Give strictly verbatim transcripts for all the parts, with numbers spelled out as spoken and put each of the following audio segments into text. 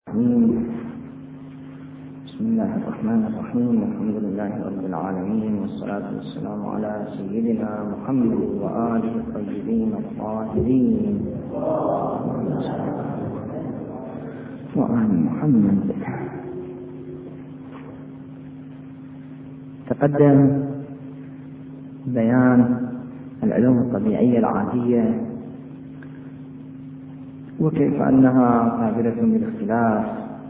بسم الله الرحمن الرحيم. الحمد لله رب العالمين، والصلاة والسلام على سيدنا محمد وآله الطيبين الطاهرين وآل محمد. تقدم بيان العلوم الطبيعية العادية وكيف أنها قابلة للاختلاف،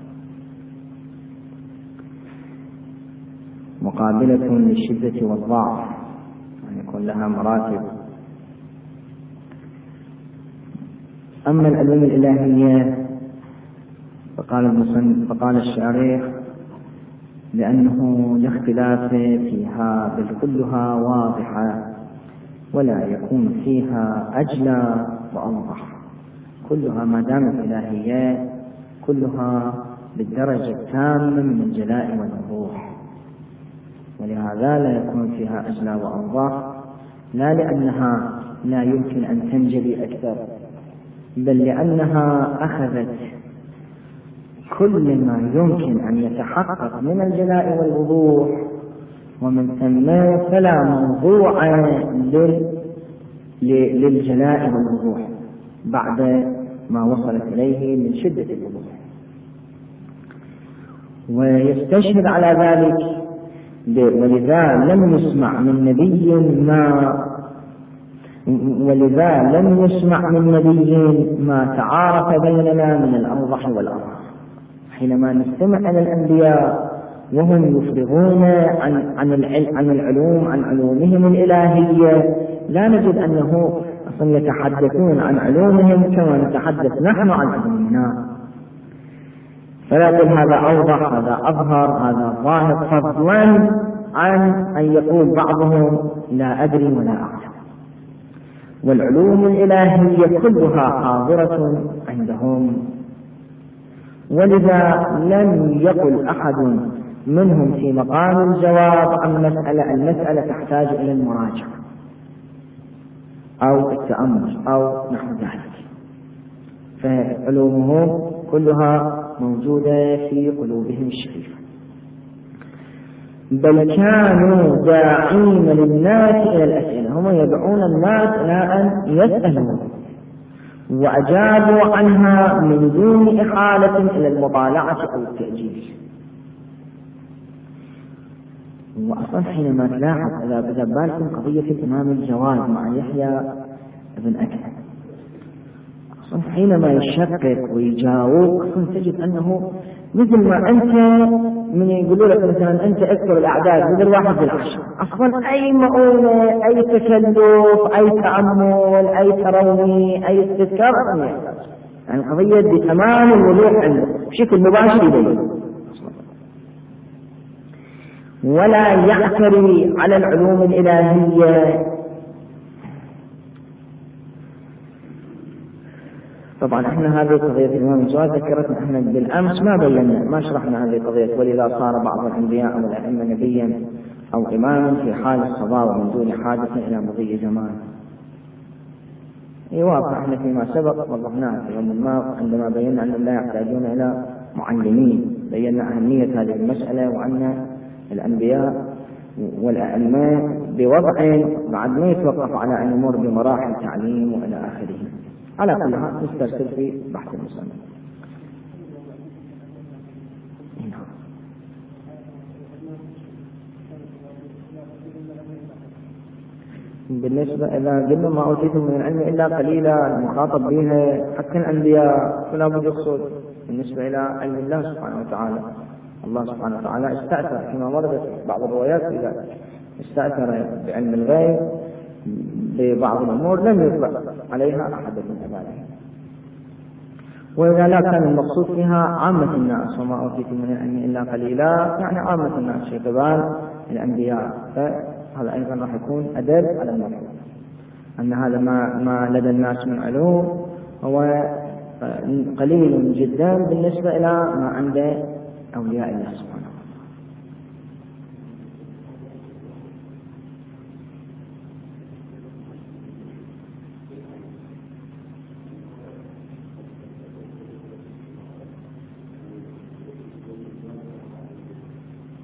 مقابلة للشدة والضعف، يعني يكون لها مراتب. أما العلوم الإلهية فقال المصنف فقال الشارح لأنه لا اختلاف فيها بل كلها واضحة ولا يكون فيها أجلى وأوضح، كلها ما دامت إلهية كلها بالدرجة التامة من الجلاء والوضوح، ولهذا لا يكون فيها أجلى وأوضح، لا لأنها لا يمكن أن تنجلي أكثر، بل لأنها أخذت كل ما يمكن أن يتحقق من الجلاء والوضوح، ومن ثم فلا موضوع للجلاء والوضوح بعد ما وصلت إليه من شدة الوضوح. ويستشهد على ذلك ولذا لم يسمع من نبي ما ولذا لم يسمع من نبي ما تعارف بيننا من الأوضح والأوضح. حينما نستمع إلى الأنبياء وهم يفرغون عن عن عن العلوم عن علومهم الإلهية، لا نجد أنه أصلا يتحدثون عن علومهم كما نتحدث نحن عن علومنا، فلا يقول هذا أوضح هذا أظهر هذا ظاهر، فضلا عن أن يقول بعضهم لا أدري ولا أعلم. والعلوم الإلهية كلها حاضرة عندهم، ولذا لم يقل أحد منهم في مقام الجواب عن مسألة المسألة تحتاج إلى المراجعة أو التأمل أو نحو ذلك، فعلومهم كلها موجودة في قلوبهم الشريفة. بل كانوا داعين للناس إلى الأسئلة، هم يدعون الناس إلى أن يسألوا، وأجابوا عنها من دون إحالة إلى المطالعة أو التأجيل. وأصلا حينما تلاحظ إذا بالكم قضية الإمام الجواد مع يحيى بن أكثر، أصلا حينما يشكك ويجاوب أصلا تجد أنه مثل ما أنت من يقولوا لك مثلا أنت اذكر الأعداد مثل واحد بالعشر، أصلا أي مؤونة أي تكلف أي تأمل أي تروي أي استذكار يعني القضية بتمام الوضوح عنده بشكل مباشر إليه، ولا يعتري على العلوم الإلهية. طبعا احنا هذه قضية الإمام الجواد ذكرتنا احنا بالأمس ما بينا ما شرحنا هذه القضية، ولذا صار بعض الأنبياء أو الأئمة نبيا أو إماما في حال الصبا ومن دون حادث إلى مضي زمان. واضح احنا فيما سبق وضحناه في يوم ما عندما بينا أنهم لا يحتاجون إلى معلمين، بينا أهمية هذه المسألة وأن الأنبياء والأئمة بوضع بعد ما يتوقف على أن يمر بمراحل تعليم وإلى آخره. على كل حال نسترسل في بحث المصنف. بالنسبة إذا قلنا ما أوتيتم من العلم إلا قليلا المخاطب بها حتى الأنبياء فلا بد يقصد بالنسبة إلى علم الله سبحانه وتعالى. الله سبحانه وتعالى استأثر فيما وردت بعض الروايات إذا استأثر بعلم الغيب ببعض الأمور لم يطلق عليها أحد من عباده، وإذا لا كان المقصود فيها عامة الناس وما أوتيتم من العلم إلا قليلا يعني عامة الناس في قبال الأنبياء، فهذا أيضا راح يكون أدل على المفهوم أن هذا ما, ما لدى الناس من علوم هو قليل جدا بالنسبة إلى ما عند أولياء الله سبحانه.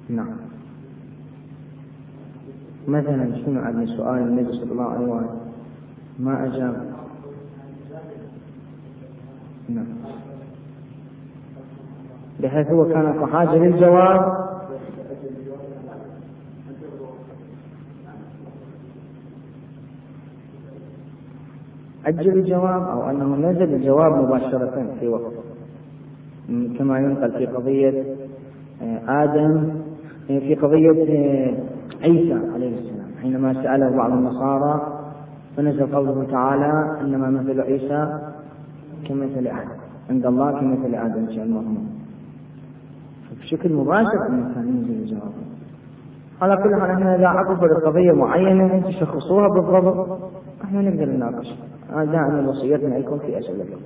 نعم. مثلا شنو عندنا سؤال النبي صلى الله عليه وسلم ما أجاب. نعم. بحيث هو كان في حاجة للجواب. أجل الجواب أو أنه نزل الجواب مباشرة في وقت، كما ينقل في قضية آدم، في قضية عيسى عليه السلام حينما سأله بعض النصارى فنزل قوله تعالى إنما مثل عيسى كمثل آدم عند الله كمثل آدم شاء الله، بشكل مباشر أن كان ينزل الجواب. على كل حال احنا إذا عقب القضية معينة انت شخصوها بالضبط احنا نقدر نناقش. دائما وصيتنا لكم في أسئلتكم.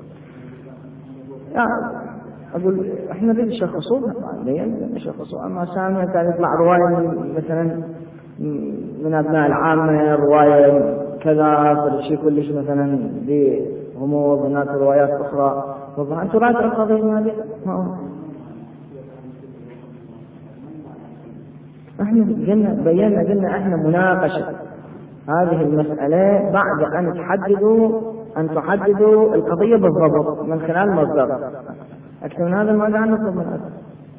يعني أقول إحنا نريد نشخصوها بعدين نشخصوها. أما سامع كان يطلع رواية مثلا من أبناء العامة رواية كذا فالشيء كلش مثلا بغموض، هناك روايات أخرى والله أنتم راجعوا القضية هذه. إحنا قلنا بينا قلنا إحنا مناقشة هذه المسألة بعد أن تحددوا أن تحددوا القضية بالضبط من خلال مصدر. أكثر من هذا ما قاعد نطلب من هذا.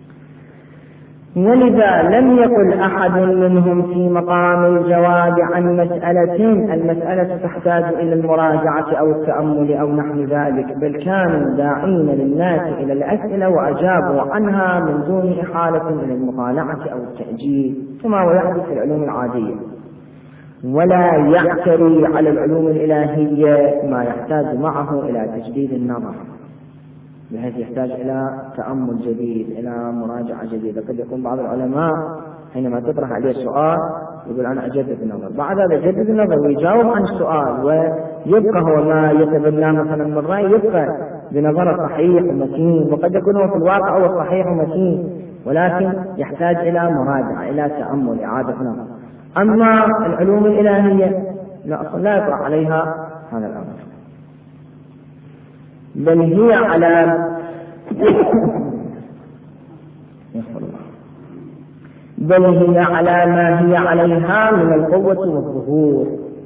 ولذا لم يقل أحد منهم في مقام الجواب عن مسألة المسألة تحتاج إلى المراجعة أو التأمل أو نحو ذلك، بل كانوا داعين للناس إلى الأسئلة وأجابوا عنها من دون إحالة إلى المطالعة أو التأجيل كما هو يحدث في العلوم العادية. ولا يعتري على العلوم الإلهية ما يحتاج معه إلى تجديد النظر، بحيث يحتاج إلى تأمل جديد إلى مراجعة جديدة. قد يكون بعض العلماء حينما تطرح عليه السؤال يقول أنا أجدد النظر، بعد هذا يجدد النظر ويجاوب عن السؤال ويبقى هو ما يتبنى مثلا من رأي يبقى بنظر صحيح ومتين، وقد يكون هو في الواقع هو صحيح ومتين ولكن يحتاج إلى مراجعة إلى تأمل إعادة نظر. أما العلوم الإلهية لا, لا يطرح عليها هذا الأمر، بل هي على بل هي على ما هي عليها من القوة والظهور.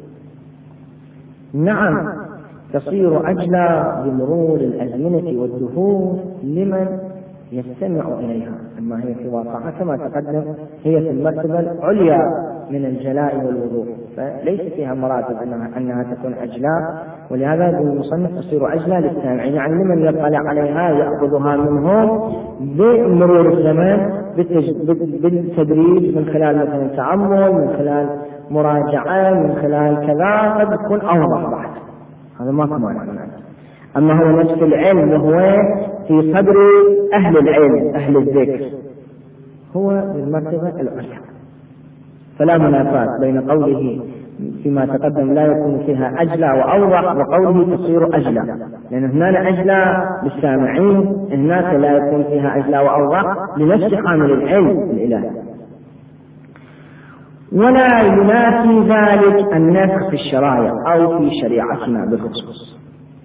نعم تصير أجلى بمرور الأزمنة والدهور لمن يستمع إليها، أما هي في واقعها كما تقدم هي في المرتبة العليا من الجلاء والوضوح، فليس فيها مراتب أنها, أنها تكون أجلى، ولهذا المصنف تصير أجلى للسامعين، يعني لمن يطلع عليها يأخذها منهم بمرور الزمن بالتدريج من خلال مثلا تعمل، من خلال مراجعة، من خلال كذا قد تكون أوضح بعد. هذا ما كمان عنه. أما هو نفس العلم وهو في صدر أهل العلم أهل الذكر هو بالمرتبة العليا، فلا منافاة بين قوله فيما تقدم لا يكون فيها أجلى وأوضح وقوله تصير أجلى، لأن هنا أجلى للسامعين، هناك لا يكون فيها أجلى وأوضح لنفس حامل العلم الإلهي. ولا ينافي ذلك النسخ في الشرائع أو في شريعتنا بالخصوص،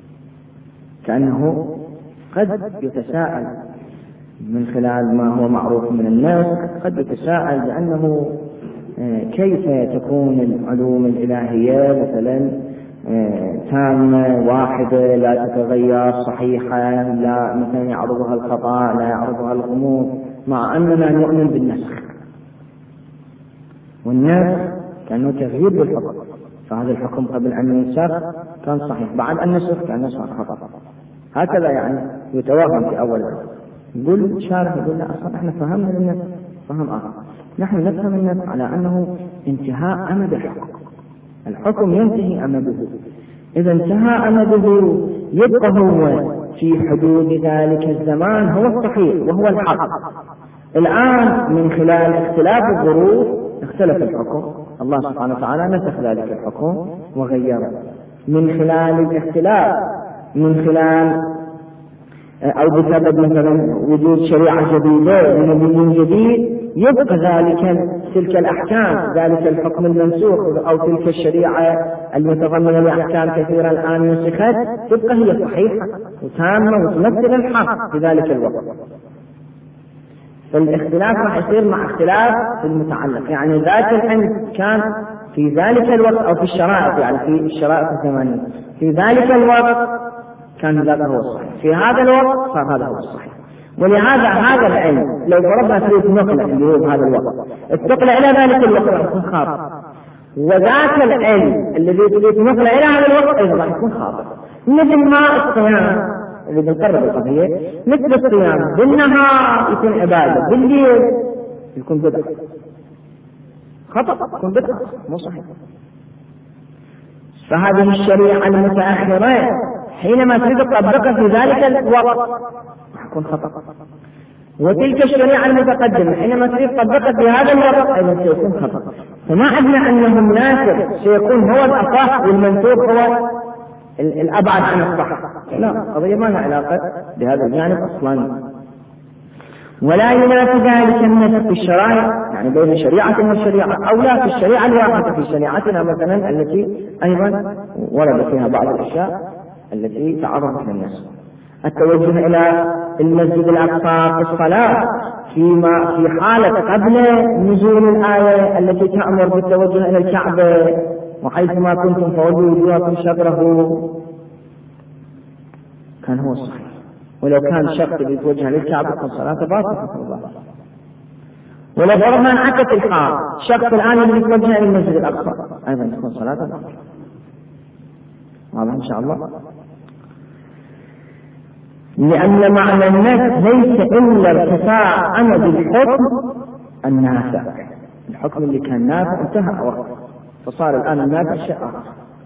كأنه قد يتساءل من خلال ما هو معروف من الناس، قد يتساءل بأنه كيف تكون العلوم الإلهية مثلا تامة واحدة لا تتغير صحيحة، لا مثلا يعرضها الخطأ لا يعرضها الغموض، مع أننا نؤمن بالنسخ، والنسخ كأنه تغيير بالحكم، فهذا الحكم قبل أن ينسخ كان صحيح، بعد أن نسخ كان نسخ خطأ، هكذا يعني يتوهم في أول يقول شارح يقول لا أصلا احنا فهمنا النسخ فهم آخر، نحن نفهم النسخ على أنه انتهاء أمد الحكم، الحكم ينتهي أمده، إذا انتهى أمده يبقى هو في حدود ذلك الزمان هو الصحيح وهو الحق. الآن من خلال اختلاف الظروف اختلف الحكم، الله سبحانه وتعالى نسخ ذلك الحكم وغيره من خلال الاختلاف، من خلال أو بسبب مثلا وجود شريعة جديدة ونبي جديد، يبقى ذلك تلك الأحكام ذلك الحكم المنسوخ أو تلك الشريعة المتضمنة لأحكام كثيرة الآن نسخت تبقى هي صحيحة وتامة وتمثل الحق في ذلك الوقت. فالاختلاف راح يصير مع اختلاف المتعلق، يعني ذاك العلم كان في ذلك الوقت أو في الشرائط، يعني في الشرائط الزمانية في ذلك الوقت كان ذاك هو الصحيح، في هذا الوقت صار هذا هو الصحيح. ولهذا هذا العلم لو فرضنا فيه نقلة اللي هو بهذا الوقت التقل إلى ذلك الوقت راح يكون خاطئ، وذاك العلم الذي تريد نقلة إلى هذا الوقت أيضا راح يكون خاطئ. مثل ما الصيام اللي بنقرب القضية، مثل الصيام بالنهار يكون عبادة، بالليل يكون بدعة، خطأ يكون بدعة مو صحيح. فهذه الشريعة المتأخرة حينما تريد تطبقها في ذلك الوقت يكون خطأ، وتلك الشريعة المتقدمة حينما تريد تطبقها في هذا الوقت أيضا سيكون خطأ. فما عندنا أنه الناسخ سيكون هو الأصح والمنسوخ هو الأبعد عن الصح، لا، قضية ما لها علاقة بهذا الجانب أصلا. ولا ينافي ذلك النسخ في الشرائع، يعني بين شريعة والشريعة، أو لا في الشريعة الواحدة في شريعتنا مثلا التي أيضا ورد فيها بعض الأشياء التي تعرضت للنسخ. التوجه إلى المسجد الأقصى في الصلاة فيما في حالة قبل نزول الآية التي تأمر بالتوجه إلى الكعبة وحيثما كنتم فوجهوا وجوهكم شطره كان هو الصحيح، ولو كان الشخص يتوجه للكعبة كان صلاته باطلة. ولو فرضنا انعكس الحال، الشخص الآن اللي يتوجه إلى المسجد الأقصى أيضا تكون صلاته باطلة. واضح إن شاء الله؟ لأن معنى النسخ ليس إلا ارتفاع أمد الحكم النافع، الحكم اللي كان نافع انتهى وقت، فصار الآن النافع شيء آخر،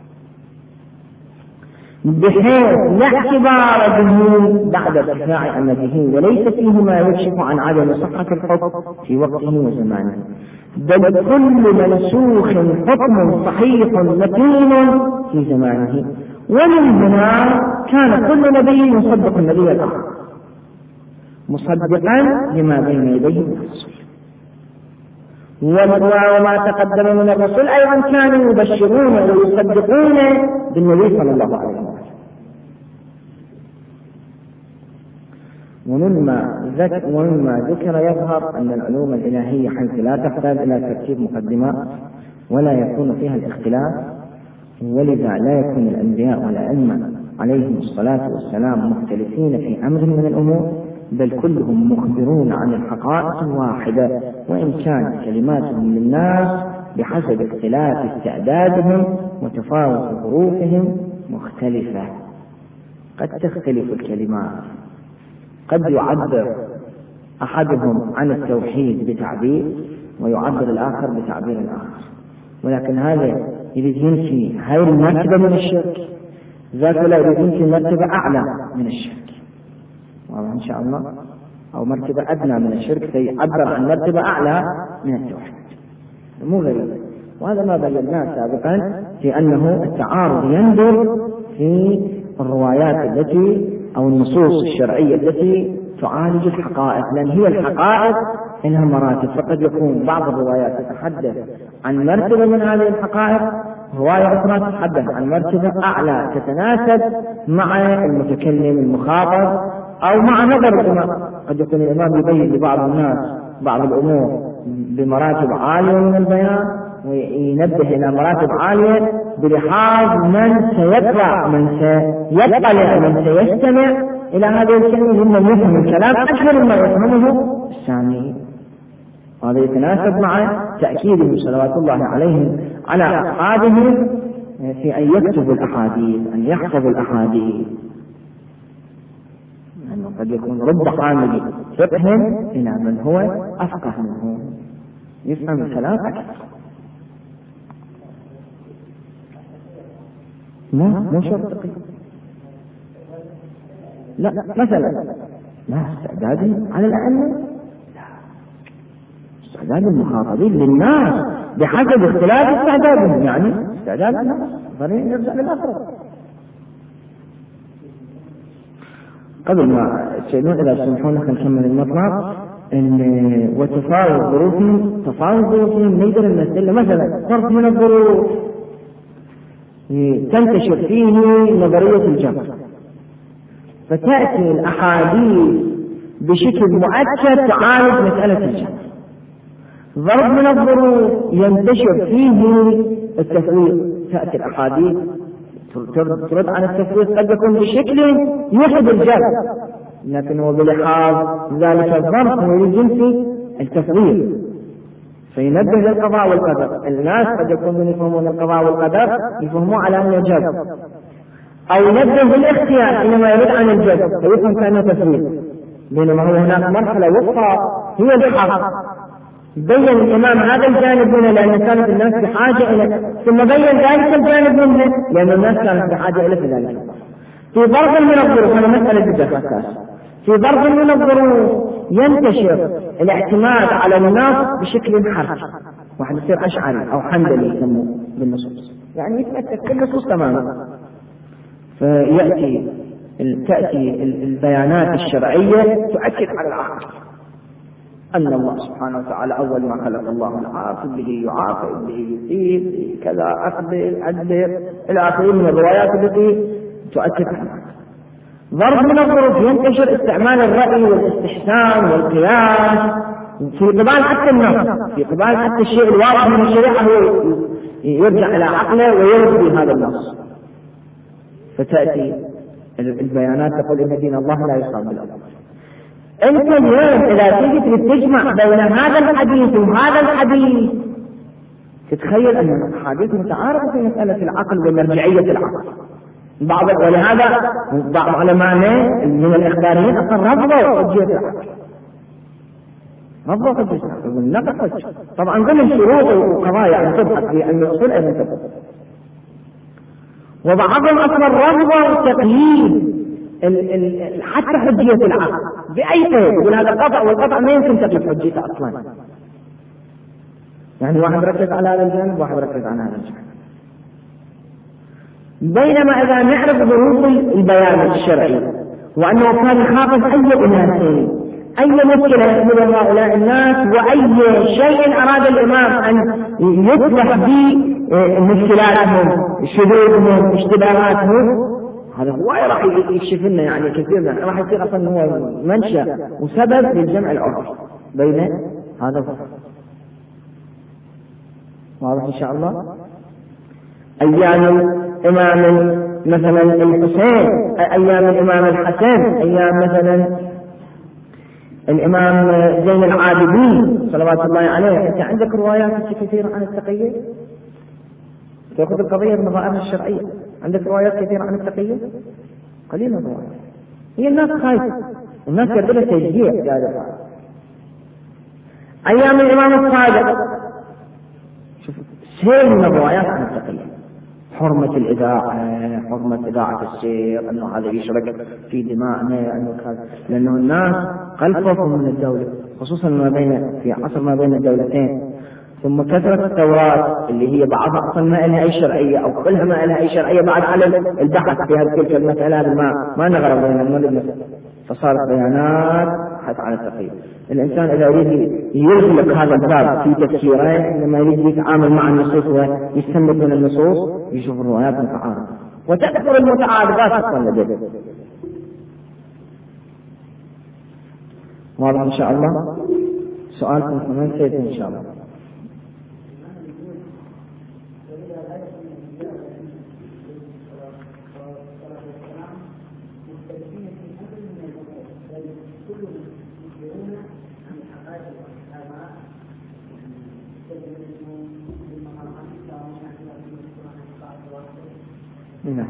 بحيث لا اعتبار به بعد ارتفاع أمده، وليس فيه ما يكشف عن عدم صحة الحكم في وقته وزمانه، بل كل منسوخ حكم صحيح متين في زمانه. ومن هنا كان كل نبي يصدق النبي الآخر مصدقا لما بين يديه من الرسل، وما تقدم من الرسل أيضا كانوا يبشرون ويصدقون بالنبي صلى الله عليه وسلم. ومما ذكر, ومما ذكر يظهر أن العلوم الإلهية حيث لا تحتاج إلى ترتيب مقدمات ولا يكون فيها الاختلاف، ولذا لا يكون الأنبياء والأئمة عليهم الصلاة والسلام مختلفين في أمر من الأمور، بل كلهم مخبرون عن الحقائق الواحدة، وإن كان كلماتهم للناس بحسب اختلاف استعدادهم وتفاوت ظروفهم مختلفة. قد تختلف الكلمات، قد يعبر أحدهم عن التوحيد بتعبير ويعبر الآخر بتعبير آخر، ولكن هذا يريد ينفي هاي المرتبة من الشرك، ذاك لا يريد ينفي مرتبة أعلى من الشرك، واضح إن شاء الله، أو مرتبة أدنى من الشرك فيعبر عن مرتبة أعلى من التوحيد، مو غير. وهذا ما بيناه سابقا في أنه التعارض يندر في الروايات التي أو النصوص الشرعية التي تعالج الحقائق، لأن هي الحقائق إنها مراتب، فقد يكون بعض الروايات تتحدث عن مرتبة من هذه الحقائق، رواية أخرى تتحدث عن مرتبة أعلى تتناسب مع المتكلم المخاطب أو مع نظر الإمام. قد يكون الإمام يبين لبعض الناس بعض الأمور بمراتب عالية من البيان وينبه إلى مراتب عالية بلحاظ من سيطلع من سيطلع من سيستمع إلى هذه الكلمة ممن يفهم الكلام أكثر مما يفهمه السامعين. هذا يتناسب مع تأكيدهم صلوات الله عليهم على أصحابهم في أن يكتبوا الأحاديث، أن يحفظوا الأحاديث، لأنه قد يكون رب حامل فقه إلى من هو أفقه منه يفهم الكلام أكثر. لا مو شرط، لا مثلا لا استعداد على الأئمة، استعداد المخاطبين للناس بحسب اختلاف استعدادهم، يعني استعداد الناس ضروري نرجع للآخرة. قبل ما تسألون إذا سمحونا خلينا نكمل المطلب. وتفاوت ظروفهم، تفاوت ظروفهم نقدر نمثل مثلا ظرف من الظروف تنتشر فيه نظرية الجبر، فتأتي الأحاديث بشكل مؤكد تعالج مسألة الجهل. ضرب من الظروف ينتشر فيه التفويض، تأتي الأحاديث ترد عن التفويض قد يكون بشكل يوحد الجهل، لكن هو بلحاظ ذلك الظرف هو الجنسي التفويض، فينبه للقضاء والقدر. الناس قد يكونون يفهمون القضاء والقدر يفهمون على أنه جذب، أو ينبه بالاختيار حينما يرد عن الجذب فيفهم كأنه تفويض، بينما هو هناك مرحلة وسطى هي الحق. بين الإمام هذا الجانب منه لأن كانت الناس بحاجة إليه، ثم بين ذلك الجانب منه لأن الناس كانت بحاجة إليه في ذلك. في ضرب من الظروف، أنا مسألة جدا حساسة، في ضرب من الظروف ينتشر الاعتماد على النص بشكل حرفي، واحد يصير أشعري أو حنبلي يسموه بالنصوص، يعني يتمسك بالنصوص تماما. فيأتي تأتي البيانات الشرعية تؤكد على العقل أن الله سبحانه وتعالى أول ما خلق الله العاقل به يعاقب به يثيب كذا أقبل أدبر إلى آخره من الروايات التي تؤكد على العقل. ضرب من الظروف ينتشر استعمال الرأي والاستحسان والقياس في قبال حتى النص، في قبال حتى الشيء الواضح من الشريعة هو يرجع إلى عقله ويرد بهذا النص. فتأتي البيانات تقول إن دين الله لا يصاب بالأرض. أنت اليوم إذا تجد تجمع بين هذا الحديث وهذا الحديث تتخيل أن الحديث متعارضة في مسألة العقل ومرجعية العقل. بعض ولهذا بعض علماء من الإخباريين أصلا رفضوا حجية العقل، رفضوا حجية العقل والنقل حجة. طبعا ضمن شروط وقضايا أن تبحث في أن الأصول أن تبحث. وبعضهم أصلا رفضوا تقييد حتى حجية العقل بأي قيد، يقول هذا قطع والقطع ما يمكن تقيد حجيته أصلا. يعني واحد ركز على هذا الجانب واحد ركز على هذا الجانب. بينما إذا نعرف ظروف البيان الشرعي وأنه كان يخاطب أي أناس أي مشكلة يحمل هؤلاء الناس وأي شيء أراد الإمام أن يصلح به مشكلاتهم شذوذهم اشتباهاتهم، هذا هو راح يكشف لنا يعني كثير من راح يصير أصلا هو منشأ وسبب للجمع العرفي بين هذا الفرق. واضح إن شاء الله. أيام الإمام مثلا الحسين، أيام الإمام الحسن، أيام مثلا الإمام زين العابدين صلوات الله عليه، أنت عندك روايات كثيرة عن التقية، تأخذ القضية من ظاهرها الشرعية، عندك روايات كثيرة عن التقية قليلة روايات. هي الناس خايفة، الناس يبدأ تشجيع في هذا الوقت. أيام الإمام الصادق شوف شيء من الروايات عن التقية، حرمة الإذاعة، حرمة إذاعة السير، أنه هذا يشرك في دماءنا، أنه كذا، لأنه الناس قلقوا من الدولة خصوصا ما بين في عصر ما بين الدولتين، ثم كثرة الثورات اللي هي بعضها أصلا ما لها أي شرعية أو كلها ما لها أي شرعية بعد على البحث في هذه تلك المسألة ما ما نغرب بين المولد، فصارت بيانات حتى على التقييد. الإنسان إذا يريد يغلق هذا الباب في تفسيره لما يريد يتعامل مع النصوص ويستنبط من النصوص يشوف الروايات متعارضة وتكثر المتعارضات أصلا لديه. واضح إن شاء الله. سؤالكم كمان سيد إن شاء الله. نعم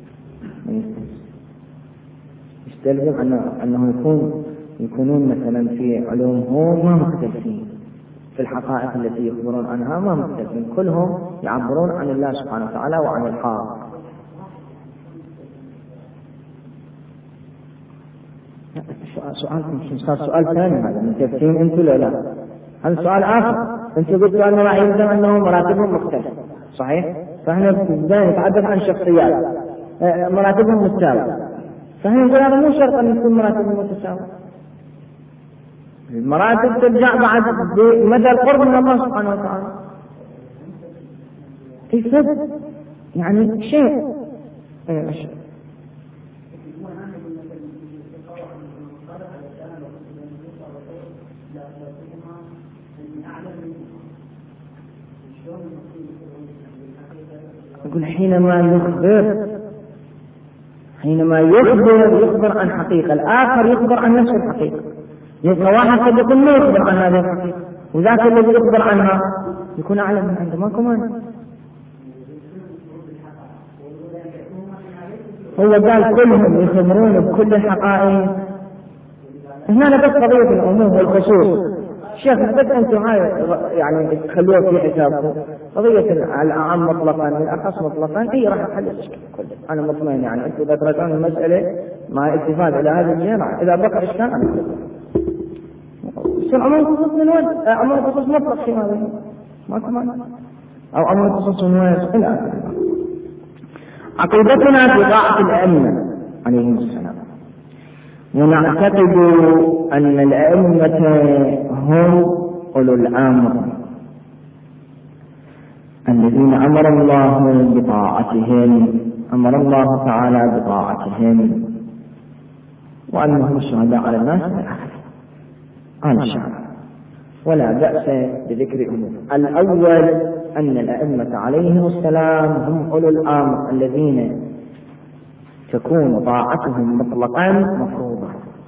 يستلزم أنه, أنه يكون يكونون مثلا في علومهم ما مختلفين، في الحقائق التي يخبرون عنها ما مختلفين، كلهم يعبرون عن الله سبحانه وتعالى وعن الحق. سؤالكم صار سؤال ثاني، هذا من تفسير أنتم لا لا هذا سؤال آخر. أنت قلت أنه لا يلزم أنه مراتبهم مختلفة، صحيح؟ فإحنا بدنا نتحدث عن شخصيات مراتبهم متساوية، فإحنا نقول هذا مو شرط أن يكون مراتبهم متساوية. المراتب ترجع بعد بمدى القرب من الله سبحانه وتعالى. كيف يعني شيء يقول حينما يخبر حينما يخبر يخبر عن حقيقة، الآخر يخبر عن نفس الحقيقة. يبقى واحد قد يكون ما يخبر عن هذه الحقيقة، وذاك الذي يخبر عنها يكون أعلم من عنده، ما كمان. هو قال كلهم يخبرون بكل الحقائق. هنا بس قضية العموم والخصوص. شيخ بس أنتم هاي يعني تخلوها في حسابكم. قضية العام مطلقا والأخص مطلقا هي راح تحل الإشكال كله. أنا مطمئن يعني أنتم إذا تراجعون المسألة مع اتفاق إلى هذه الجهة، إذا بقى إشكال أنا أقول. يصير عموم خصوص من وين؟ عموم خصوص مطلق في هذا ما كمان، أو عموم خصوص من وين؟ إلى آخره. عقيدتنا في طاعة الأئمة عليهم السلام، ونعتقد أن الأئمة هم أولو الأمر الذين أمر الله بطاعتهم، أمر الله تعالى بطاعتهم، وأنهم الشهداء على الناس قال الشعب. ولا بأس بذكر أمور. الأول أن الأئمة عليهم السلام هم أولو الأمر الذين تكون طاعتهم مطلقا مفروضة،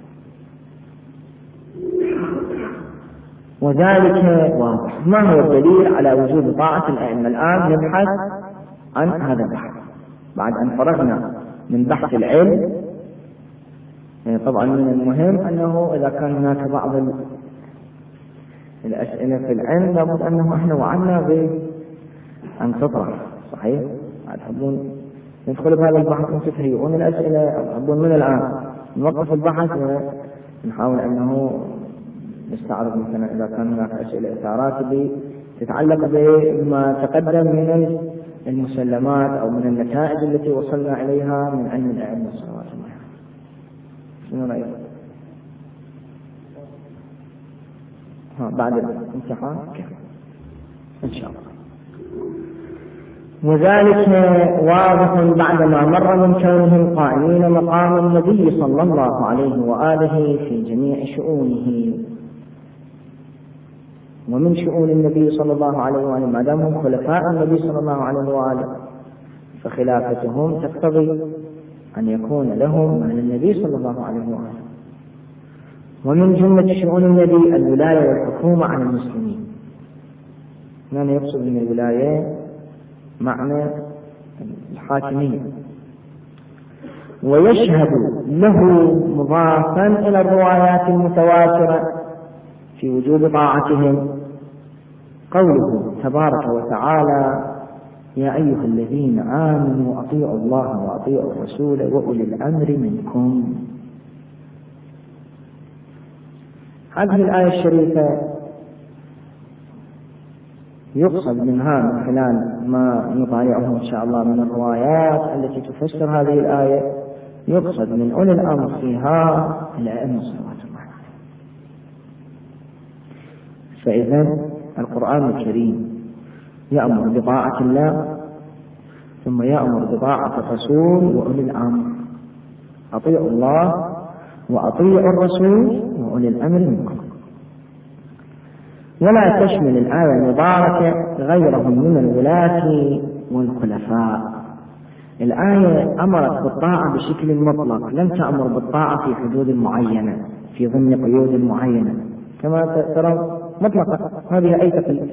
وذلك واضح. ما هو الدليل على وجوب طاعة الأئمة؟ الآن نبحث عن هذا البحث بعد أن فرغنا من بحث العلم. طبعا من المهم أنه إذا كان هناك بعض الأسئلة في العلم لابد أنه إحنا وعدنا بأن تطرح، صحيح؟ تحبون ندخل بهذا البحث وتتهيئون الأسئلة، أو تحبون من الآن نوقف البحث ونحاول أنه نستعرض مثلا إذا كان هناك أسئلة إثارات تتعلق بما تقدم من المسلمات أو من النتائج التي وصلنا إليها من علم الأئمة صلوات الله عليهم. شنو رأيك؟ ها بعد الامتحان كيف؟ إن شاء الله. وذلك واضح بعدما مر من كونهم قائمين مقام النبي صلى الله عليه وآله في جميع شؤونه. ومن شؤون النبي صلى الله عليه وآله ما دامهم خلفاء النبي صلى الله عليه وآله فخلافتهم تقتضي أن يكون لهم عن النبي صلى الله عليه وآله. ومن جملة شؤون النبي الولاية والحكومة على المسلمين. هنا يقصد من الولاية معنى الحاكمية. ويشهد له مضافا إلى الروايات المتواترة في وجوب طاعتهم قوله تبارك وتعالى يا أيها الذين آمنوا أطيعوا الله وأطيعوا الرسول وأولي الأمر منكم. هذه الآية الشريفة يقصد منها من خلال ما نطالعه إن شاء الله من الروايات التي تفسر هذه الآية، يقصد من أولي الأمر فيها الأئمة صلوات الله عليهم. فإذا القرآن الكريم يأمر بطاعة الله ثم يأمر بطاعة الرسول وأولي الأمر. أطيعوا الله وأطيعوا الرسول وأولي الأمر منكم. ولا تشمل الآية المباركة غيرهم من الولاة والخلفاء. الآية أمرت بالطاعة بشكل مطلق، لم تأمر بالطاعة في حدود معينة في ضمن قيود معينة كما ترى مطلقة. هذه أي تقييد.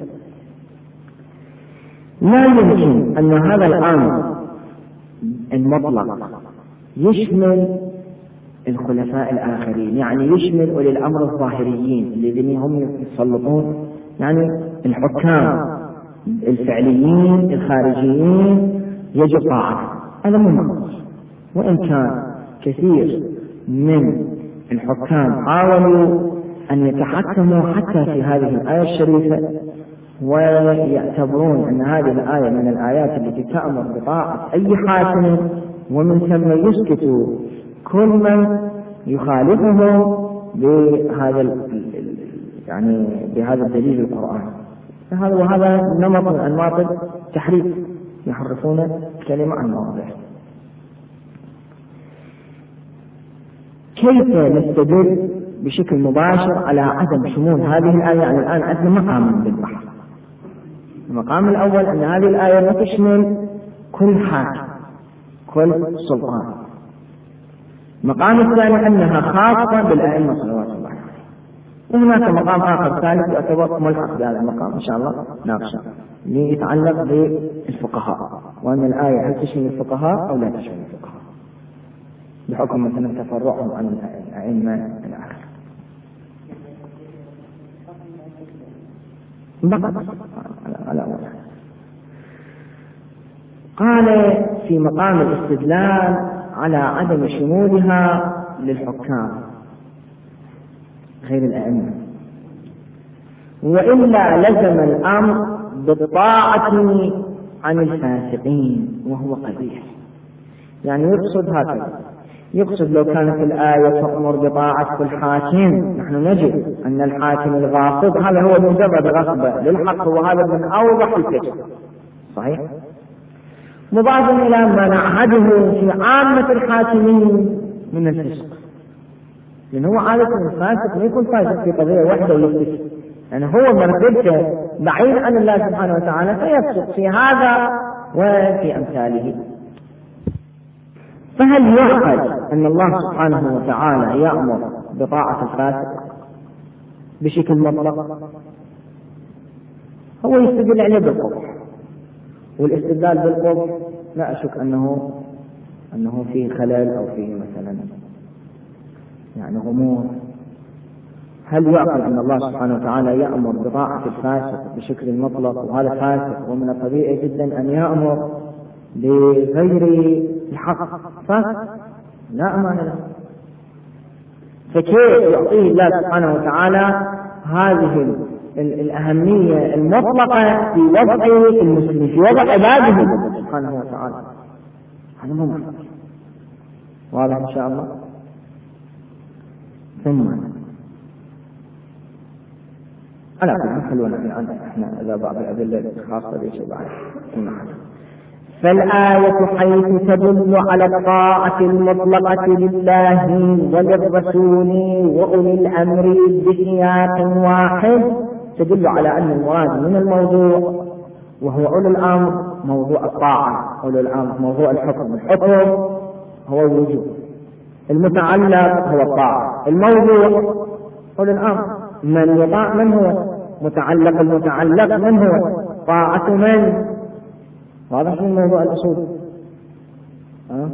لا يمكن أن هذا الأمر المطلق يشمل الخلفاء الآخرين، يعني يشمل أولي الأمر الظاهريين الذين هم يسلطون، يعني الحكام الفعليين الخارجيين يجب طاعة. هذا مو مقصود. وإن كان كثير من الحكام حاولوا أن يتحكموا حتى في هذه الآية الشريفة ويعتبرون أن هذه الآية من الآيات التي تأمر بطاعة أي حاكم، ومن ثم يسكت كل من يخالفه بهذا يعني بهذا الدليل القرآن. فهذا وهذا نمط من أنماط التحريف، يحرفون كلمة عن مواضعها. كيف نستدل بشكل مباشر على عدم شمول هذه الآية؟ يعني الآن عندنا مقام بالبحث. المقام الأول أن هذه الآية لا تشمل كل حاكم كل سلطان. المقام الثاني أنها خاصة بالأئمة صلوات الله عليهم. وهناك مقام آخر ثالث يعتبر ملحق بهذا المقام إن شاء الله ناقشه ليتعلق بالفقهاء، وأن الآية هل تشمل الفقهاء أو لا تشمل الفقهاء بحكم مثلا تفرعهم عن الأئمة الآخر. بقى على أول قال في مقام الاستدلال على عدم شمولها للحكام غير الأئمة، وإلا لزم الأمر بالطاعة عن الفاسقين وهو قبيح. يعني يقصد هكذا، يقصد لو كانت الآية تأمر بطاعة كل حاكم، نحن نجد أن الحاكم الغاصب هذا هو مجرد غصبة للحق، وهذا من أوضح الفسق صحيح، مضاف إلى ما نعهده في عامة الحاكمين من الفسق، لأن هو عادة الفاسق ما يكون فاسق في قضية واحدة ويفسق، يعني هو مرتبته بعيد عن الله سبحانه وتعالى فيفسق في هذا وفي أمثاله. فهل يعقل أن الله سبحانه وتعالى يأمر بطاعة الفاسق بشكل مطلق؟ هو يستدل عليه بالقبح، والاستدلال بالقبح لا أشك أنه أنه فيه خلل أو فيه مثلا يعني غموض. هل يعقل أن الله سبحانه وتعالى يأمر بطاعة الفاسق بشكل مطلق وهذا فاسق، ومن الطبيعي جدا أن يأمر بغير الحق فاسق؟ لا أمان له. فكيف يعطيه الله سبحانه وتعالى هذه الأهمية المطلقة في وضع المسلم في وضع عباده سبحانه وتعالى؟ هذا ممكن واضح إن شاء الله. ثم على كل خلونا الآن احنا إذا بعض الأدلة الخاصة بشيء بعد. فالآية حيث تدل على الطاعة المطلقة لله وللرسول وأولي الأمر بسياق واحد تدل على أن المراد من الموضوع وهو أولي الأمر موضوع الطاعة، أولي الأمر موضوع الحكم، الحكم هو الوجوب، المتعلق هو الطاعة، الموضوع أولي الأمر، من يطاع من هو متعلق، المتعلق من هو طاعة من، واضح من موضوع الأصول. أه؟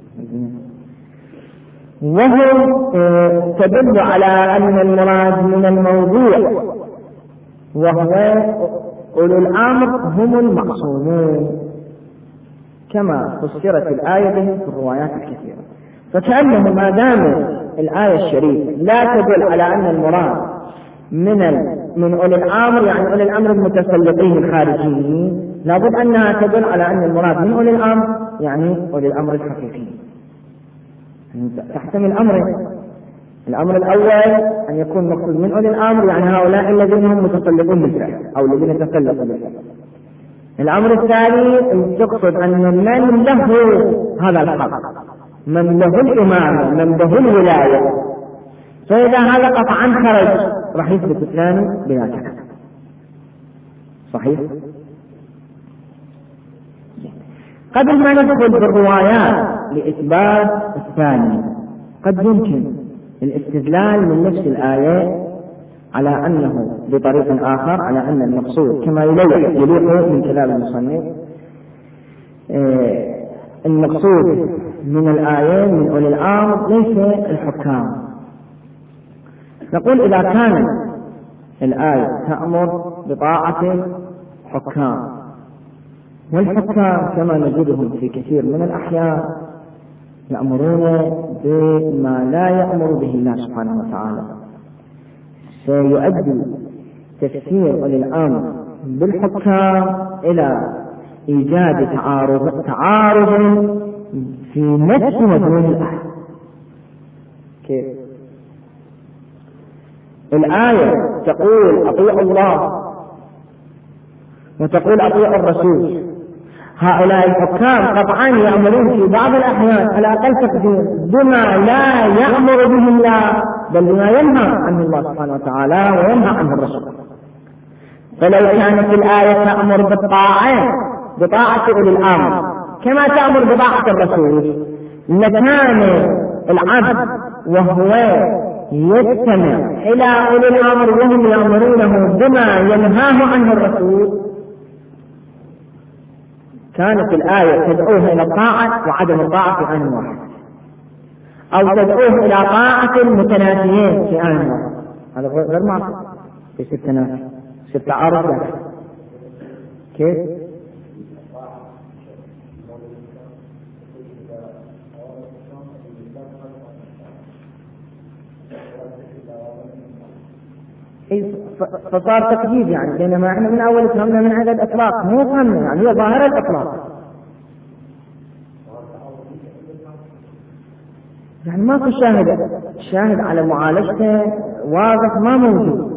وهو تدل على أن المراد من الموضوع وهو أولو الأمر هم المعصومون كما فسرت الآية به في الروايات الكثيرة. فكأنه ما دام الآية الشريفة لا تدل على أن المراد من من أولي الأمر يعني أولي الأمر المتسلطين الخارجيين، لابد أنها تدل على أن المراد من أولي الأمر يعني أولي الأمر الحقيقيين. تحتمل أمرين، الأمر الأول أن يكون مقصود من أولي الأمر يعني هؤلاء الذين هم متسلطون بالفعل أو الذين تسلطوا بالفعل. الأمر الثاني أن تقصد أن من له هذا الحق، من له الإمامة، من له الولاية، فإذا هذا قطعا خرج راح يثبت الثاني بلا شك. صحيح؟ قبل ما ندخل بالروايات لإثبات الثاني، قد يمكن الاستدلال من نفس الآية على أنه بطريق آخر على أن المقصود كما يلوح يلوح من كلام المصنف المقصود من الآية من أولي الأمر ليس الحكام. نقول إذا كانت الآية تأمر بطاعة الحكام، والحكام كما نجدهم في كثير من الأحيان يأمرون بما لا يأمر به الله سبحانه وتعالى، سيؤدي تفسير أولي الأمر بالحكام إلى إيجاد تعارض تعارض في نفس مضمون الآية. كيف؟ الآية تقول أطيعوا الله وتقول أطيعوا الرسول، هؤلاء الحكام قطعا يأمرون في بعض الأحيان على أقل تقدير بما لا يأمر به الله بل بما ينهى عنه الله سبحانه وتعالى وينهى عنه الرسول. فلو كانت الآية تأمر بالطاعة بطاعة أولي الأمر كما تأمر بطاعة الرسول لكان العبد وهو يستمع إلى أولي الأمر وهم يأمرونه بما ينهاه عنه الرسول كانت الآية تدعوه إلى الطاعة وعدم الطاعة في آن واحد، أو تدعوه إلى طاعة متنافيين في آن واحد. هذا غير معصوم في ست تنافي ست تعارض. كيف؟ فصار تقييد يعني، بينما احنا من اول فهمنا من هذا الاطلاق، مو فهمنا يعني هي ظاهرة الاطلاق، يعني ما في شاهد شاهد على معالجته واضح ما موجود.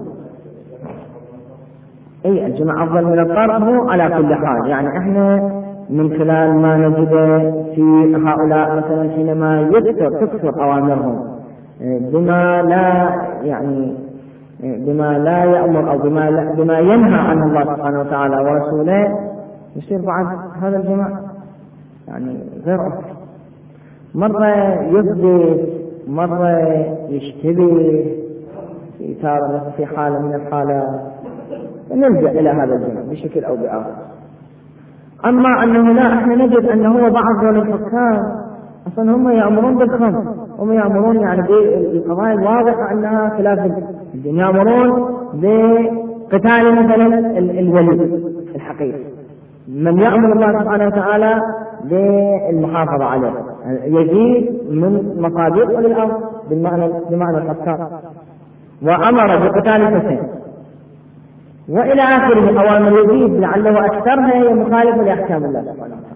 اي الجمع افضل من الطرد مو على كل حال، يعني احنا من خلال ما نجده في هؤلاء مثلا حينما يكثر تكثر اوامرهم بما لا يعني بما لا يأمر أو بما, لا بما ينهى عنه الله سبحانه وتعالى ورسوله، يصير بعد هذا الجماع يعني غير أفضل، مرة يثبت مرة يشتبه في تارة في حالة من الحالات، نلجأ إلى هذا الجماع بشكل أو بآخر. أما أنه لا، احنا نجد أنه هو بعض دول الحكام أصلا هم يأمرون بالخمس، هم يأمرون يعني بالقضايا الواضحة أنها خلاف الدين، يأمرون بقتال مثلا الولي الحقيقي، من يأمر الله سبحانه وتعالى بالمحافظة عليه، يزيد من مصادق للأمر بالمعنى بمعنى الحكام، وأمر بقتال الفساد وإلى آخره أوامر يزيد لعله أكثرها هي مخالفة لأحكام الله سبحانه وتعالى.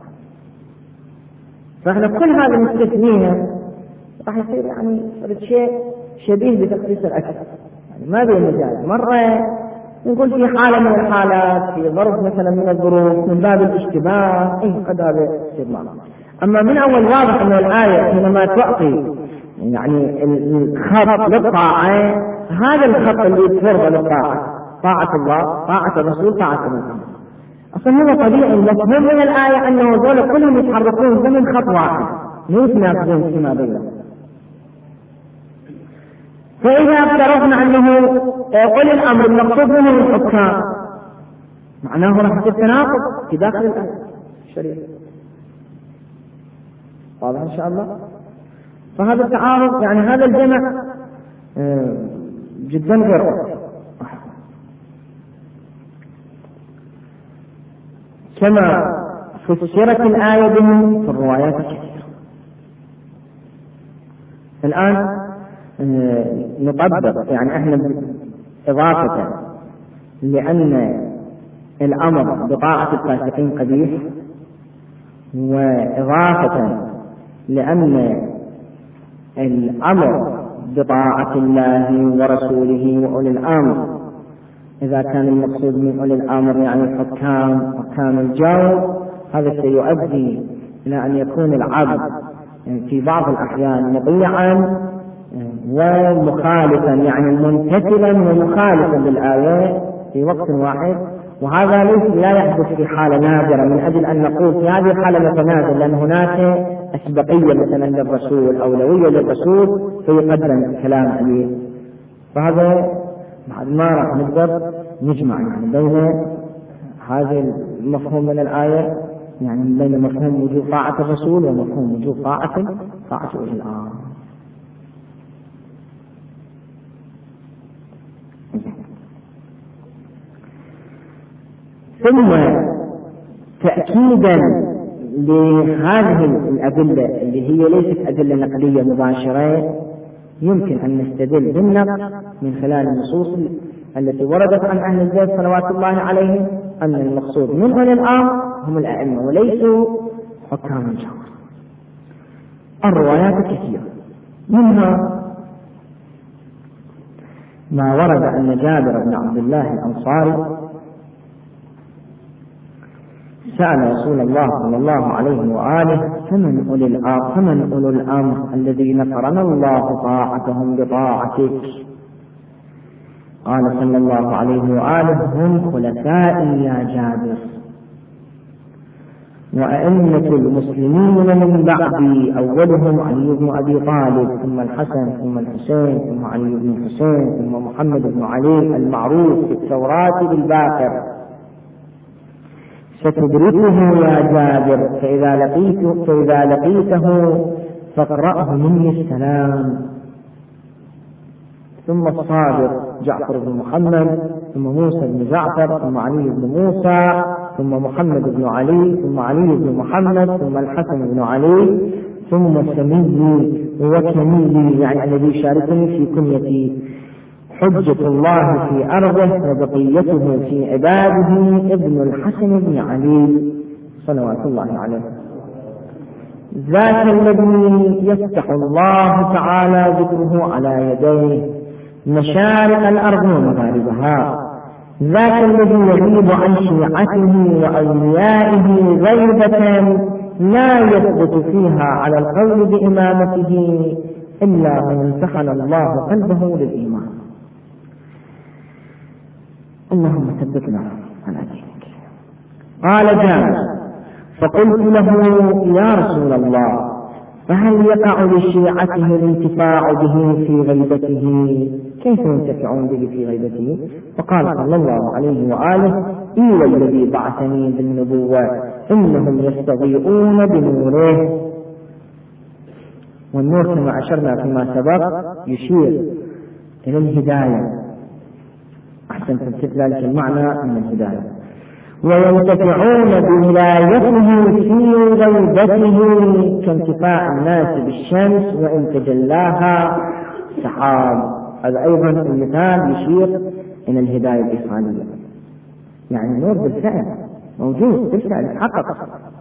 فاحنا كل هذا مستثنيها راح يصير يعني شيء شبيه بتخصيص الأكثر، يعني ما بين مجال. مرة نقول في حالة من الحالات في ظرف مثلا من الظروف من باب الاشتباه اي قد هذا يصير معنا. اما من اول واضح ان الآية حينما تعطي يعني الخط للطاعة، هذا الخط اللي يتفرض للطاعة طاعة الله طاعة الرسول طاعة الرسول، أصلا هو طبيعي المفهوم من الآية أنه دول كلهم يتحركون ضمن خط واحد مو يتناقضون فيما بينهم. فإذا افترضنا أنه أولي الأمر المقصود منهم الحكام، معناه راح يصير تناقض في داخل الآية الشريعة. واضح إن شاء الله؟ فهذا التعارض يعني هذا الجمع جدا غير واضح، كما فسرت الآية بهم في الروايات الكثيرة. الآن نطبق يعني احنا إضافة لأن الأمر بطاعة الفاسقين قبيح، وإضافة لأن الأمر بطاعة الله ورسوله وأولي الأمر إذا كان المقصود من أولي الأمر يعني الحكام وكان الجو، هذا سيؤدي إلى أن يكون العبد في بعض الأحيان مطيعا ومخالفا يعني منتسبا ومخالفا للآية في وقت واحد، وهذا لا يحدث في حالة نادرة من أجل أن نقول في هذه الحالة نتنازل لأن هناك أسبقية مثلا للرسول أولوية للرسول فيقدم الكلام عليه. فهذا بعد ما راح نقدر نجمع يعني بين هذا المفهوم من الآية، يعني بين مفهوم وجوب طاعة الرسول ومفهوم وجوب طاعة طاعة أولي الأمر. ثم تأكيدا لهذه الأدلة اللي هي ليست أدلة نقلية مباشرة، يمكن أن نستدل بالنقل من خلال النصوص التي وردت عن أهل البيت صلوات الله عليهم أن المقصود من أولي الأمر هم الأئمة وليسوا حكام الجور. الروايات كثيرة، منها ما ورد أن جابر بن عبد الله الأنصاري سأل رسول الله صلى الله عليه وآله فمن أولي الأمر فمن أولو الأمر الذين قرن الله طاعتهم بطاعتك؟ قال صلى الله عليه وآله: هم خلفائي يا جابر، وأئمة المسلمين من بعدي أولهم علي بن أبي طالب، ثم الحسن، ثم الحسين، ثم علي بن الحسين، ثم محمد بن علي المعروف في التوراة بالباقر. ستدركه يا جابر، فإذا لقيته, فإذا لقيته فاقرأه مني السلام. ثم الصادق جعفر بن محمد، ثم موسى بن جعفر، ثم علي بن موسى، ثم محمد بن علي، ثم علي بن محمد، ثم الحسن بن علي، ثم سمي وكميلي، يعني الذي شاركني في كنيتي، حجة الله في أرضه وبقيته في عباده، ابن الحسن بن علي صلوات الله عليه. ذاك الذي يفتح الله تعالى ذكره على يديه مشارق الأرض ومغاربها، ذاك الذي يغيب عن شيعته وأوليائه غيبة لا يثبت فيها على القول بإمامته إلا من امتحن الله قلبه للإيمان. اللهم ثبتنا على دينك. قال جابر: فقلت له: يا رسول الله، فهل يقع لشيعته الانتفاع به في غيبته؟ كيف ينتفعون به في غيبته؟ فقال صلى الله عليه وآله: إي والذي بعثني بالنبوة إنهم يستضيئون بنوره. والنور كما أشرنا فيما سبق يشير إلى الهداية، أحسن تفسير ذلك المعنى من الهداية. وينتفعون بولايته في غيبته كانتفاع الناس بالشمس وإن تجلاها سحاب. هذا أيضا المثال يشير إلى الهداية الإخوانية، يعني النور بالفعل موجود بالفعل حقق.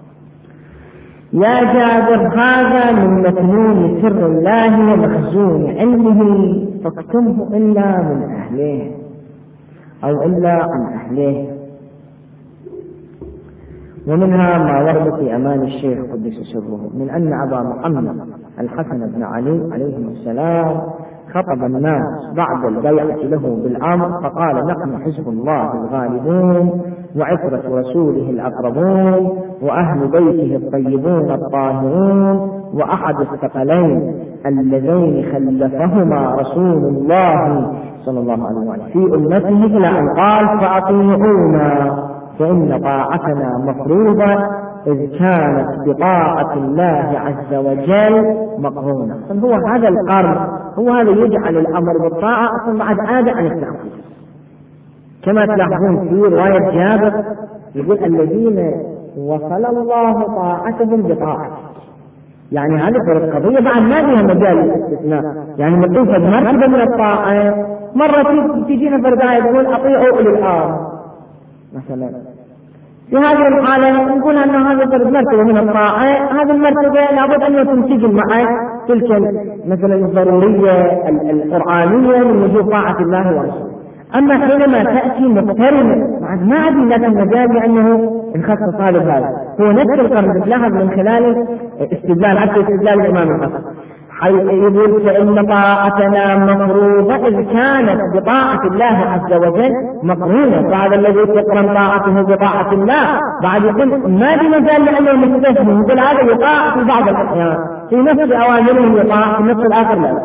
يا جابر، هذا من مكنون سر الله ومخزون علمه، فاكتمه إلا من أهله أو إلا عن أهله. ومنها ما ورد في أمان الشيخ قدس سره من أن أبا محمد الحسن بن علي عليه السلام خطب الناس بعد البيعة له بالأمر فقال: نحن حزب الله الغالبون وعترة رسوله الأقربون وأهل بيته الطيبون الطاهرون، وأحد الثقلين اللذين خلفهما رسول الله صلى الله عليه وسلم في أمته، إلى أن قال: فأطيعونا فإن طاعتنا مفروضة، إذ كانت بطاعة الله عز وجل مقرونة. هو هذا القرن، هو هذا يجعل الأمر بالطاعة ثم بعد عادة عن التخفيف، كما تلاحظون في رواية جابر يقول: الذين وصل الله طاعتهم بطاعة، يعني هذه القضية بعد ما فيها مجال الاستثناء، يعني مطلوبة مرتبة من الطاعة. مرة تجينا فرداء يقول: أطيعوا أولي الأمر مثلا، في هذه الحالة نقول أن هذا فرد مرتبة من الطاعة، هذه المرتبة لابد أن تنسجم مع تلك مثلا الضرورية القرآنية من وجوب طاعة الله ورسوله. أما حينما تأتي مقترنة ما عاد لك المجال لأنه انخصص هذا الباب، هو نفس القرن تلاحظ من خلال استدلال حتى استدلال الإمام الحسن يقول: فإن طاعتنا مفروضة إذ كانت بطاعة الله عز وجل مقرونة، فهذا الذي يقرن طاعته بطاعة الله بعد يقول ما في مجال لأنه مستثنى، يقول هذا يطاع في بعض الأحيان في نفس أوامره يطاع، في نفس الآخر لا.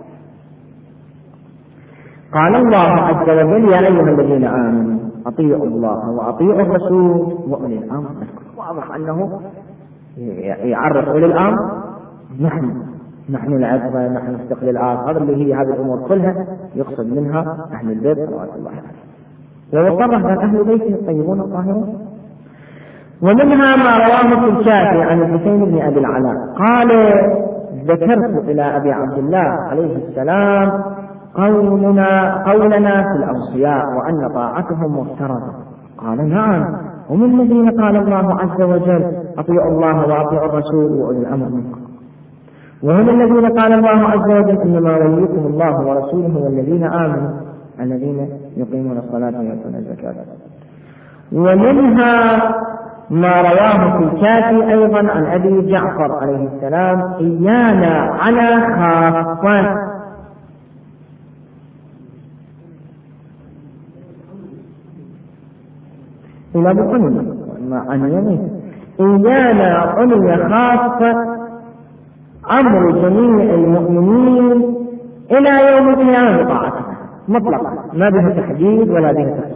قال الله عز وجل: يا أيها الذين آمنوا أطيعوا الله وأطيعوا الرسول وأولي الأمر. واضح أنه يعرف أولي الأمر نحن نحن العصبة، نحن نستقل الآخر، اللي هي هذه الأمور كلها يقصد منها أهل البيت صلوات الله عليه، ويصرح بين أهل بيته الطيبون الطاهرون. ومنها ما رواه في الشافعي عن الحسين بن أبي العلاء قال: ذكرت إلى أبي عبد الله عليه السلام قولنا, قولنا في الأوصياء وأن طاعتهم مفترضة. قال: نعم، ومن الذين قال الله عز وجل: أطيعوا الله وأطيعوا الرسول وأولي الأمر منكم. وهم الذين قال الله عز وجل: إنما وليكم الله ورسوله والذين آمنوا الذين يقيمون الصلاة ويؤتون الزكاة. ومنها ما رواه في الكافي أيضا عن أبي جعفر عليه السلام: إيانا على خاصة. إلى بأنية عن يمين إيانا عنية خاصة أمر جميع المؤمنين إلى يوم القيامة طاعته مطلقا ما به تحديد ولا به تخصيص.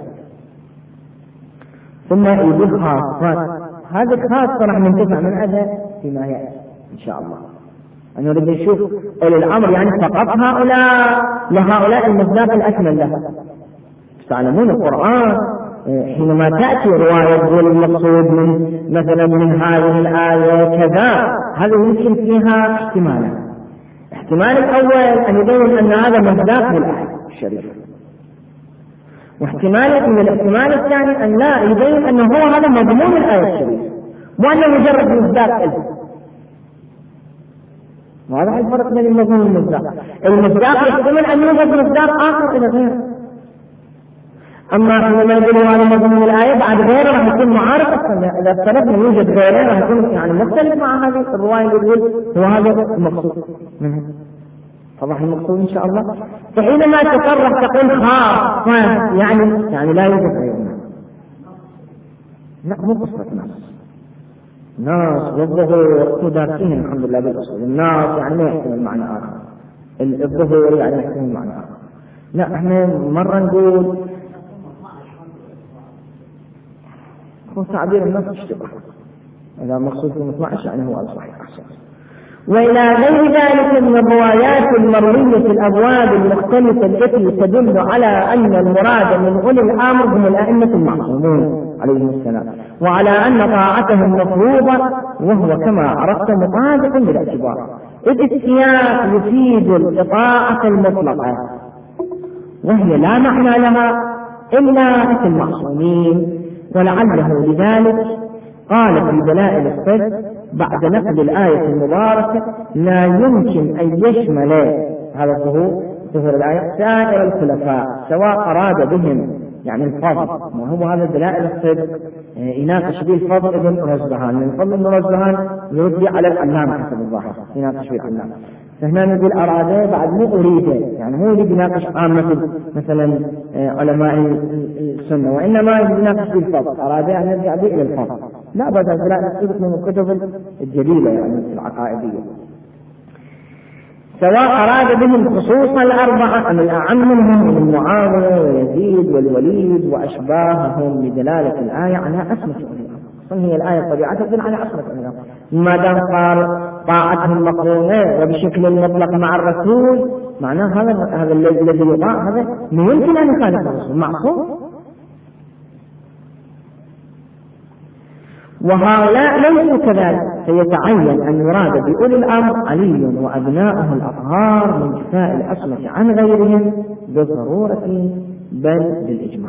ثم إيدي خاصة، هذه الخاصة راح ننتفع من هذا فيما يأتي إن شاء الله. أنا نريد نشوف أولي الأمر يعني فقط هؤلاء لهؤلاء المصداق الأكمل له. تعلمون القرآن حينما تأتي رواية تقول المقصود من مثلا من هذه الآية كذا، هذا يمكن فيها احتمالا. احتمال الأول أن يبين أن هذا مصداق للآية الشريفة، واحتمال من الاحتمال الثاني أن لا يبين أنه هو هذا مضمون الآية الشريفة مو أنه مجرد مصداق له. وهذا الفرق بين المضمون والمصداق. المصداق يحتمل أن يوجد مصداق آخر إلى غيره، أما حينما يقول هذا مضمون الآية بعد غيره راح يكون معارض. إذا افترضنا يوجد غيره راح يكون يعني مختلف مع هذه الرواية اللي تقول هو هذا المقصود منها. فضح المقصود إن شاء الله. فحينما تصرح تقول خاصة يعني يعني لا يوجد غيره. لا مو قصة ناس ناس والظهور دارسين الحمد لله بالأصول. الناس يعني ما يحتمل معنى آخر، الظهور يعني يحتمل معنى آخر. لا احنا مرة نقول هو تعبير النص اشتبه، إذا مقصود في اثناشر يعني هو الصحيح أحسن. وإلى غير ذلك من الروايات المروية في الأبواب المختلفة التي تدل على أن المراد من أولي الأمر هم الأئمة المعصومون عليهم السلام، وعلى أن طاعتهم مفروضة، وهو كما عرفت مطابق بالاعتبار، إذ السياق يفيد الإطاعة المطلقة وهي لا معنى لها إلا في المعصومين. ولعله لذلك قال في دلائل الصدق بعد نقل الآية المباركة لا يمكن أن يشمل هذا الظهور ظهور الآية سائر الخلفاء سواء أراد بهم يعني الفضل. ما هو هذا دلائل الصدق يناقش به الفضل ابن رزبهان، من فضل ابن رزبهان يرد على العلامة حسب الظاهر يناقش به العلامة. فهنا نقول أراد بعد مو أريد، يعني مو يريد يناقش عامة مثلا علماء السنة، وإنما يناقش به الفضل، أراد أن يرجع به إلى الفضل. لا بد دلائل الصدق من الكتب الجليلة يعني العقائدية. سواء أراد بهم خصوصا الأربعة أم الأعم منهم من معاوية ويزيد والوليد وأشباههم بدلالة الآية على عصمة الأمر. هي الآية طبيعتها تدل على عصمة الأمر، ما دام قال طاعتهم مقرونة وبشكل مطلق مع الرسول، معناه هذا هذا الذي يطاع هذا لا يمكن أن يخالف الرسول، معصوم. وهؤلاء ليسوا كذلك، فيتعين أن يراد بأولي الأمر علي وأبناؤه الأطهار من كفاء العصمة عن غيرهم بالضرورة بل بالإجماع.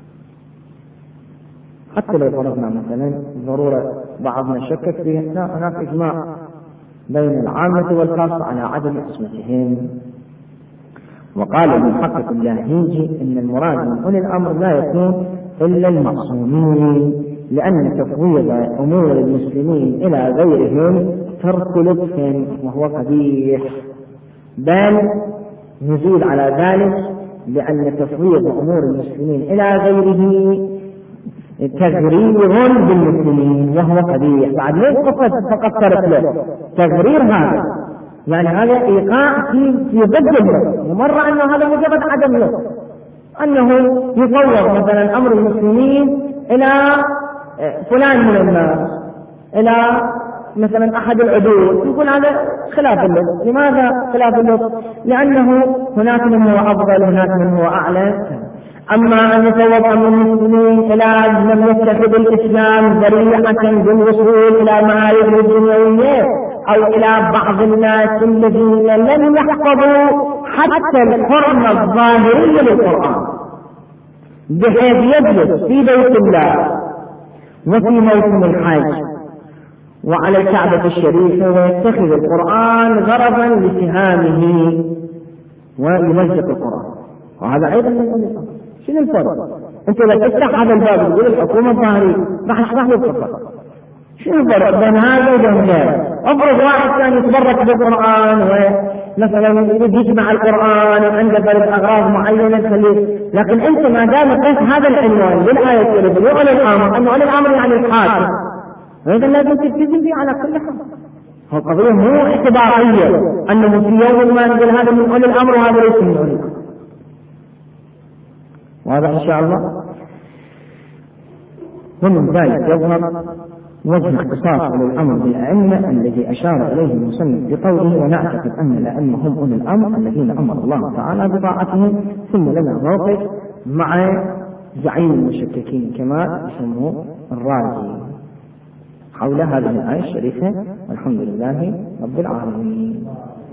حتى لو فرضنا مثلا ضرورة بعضنا شكك فيها، لا هناك إجماع بين العامة والخاصة على عدم عصمتهم. وقال المحقق اللاهيجي إن المراد من أولي الأمر لا يكون إلا المعصومين، لأن تفويض أمور المسلمين إلى غيرهم ترك لطف وهو قبيح، بل نزيل على ذلك لأن تفويض أمور المسلمين إلى غيره تغرير بالمسلمين وهو قبيح. بعد ليس فقط فقط ترك له تغرير، هذا يعني هذا إيقاع في في ضد له، ومرة أنه هذا مجرد عدم له، أنه يفوض مثلا أمر المسلمين إلى فلان من الناس، إلى مثلا أحد العدول، يقول هذا خلاف اللطف. لماذا خلاف اللطف؟ لأنه هناك من هو أفضل هناك من هو أعلى. أما أن يفوض أمر المسلمين إلى من يتخذ الإسلام ذريعة بالوصول إلى معارف الدنيوية أو إلى بعض الناس الذين لم يحفظوا حتى الحرم الظاهري للقرآن، بحيث يجلس في بيت الله وفي موسم الحج وعلى الكعبة الشريفة ويتخذ القرآن غرضا لسهامه ويمزق القرآن، وهذا أيضا من الأمر. شنو الفرق؟ أنت إذا تفتح هذا الباب تقول الحكومة الظاهرية راح أشرح لك الفرق. شنو الفرق بين هذا وبين ذلك؟ أفرض واحد كان يتبرك بالقرآن مثلا يريد يجمع القرآن وعنده فرد أغراض معينة تخليه، لكن أنت ما دام قلت هذا العنوان للآية الكريمة لأولي الأمر أن أولي الأمر يعني الحاكم، فإذا لازم تلتزم به على كل حال. هو قضية مو اعتبارية أنه في يوم ما نقول هذا من أولي الأمر وهذا ليس من أولي الأمر. واضح إن شاء الله؟ ومن ذلك يظهر وجه اختصاص أولي الأمر بالأئمة الذي أشار إليه المصنف بقوله ونعتقد أن الأئمة هم أولي الأمر الذين أمر الله تعالى بطاعتهم، ثم لنا موقف مع زعيم المشككين كما يسموه الرازي حول هذه الآية الشريفة. والحمد لله رب العالمين.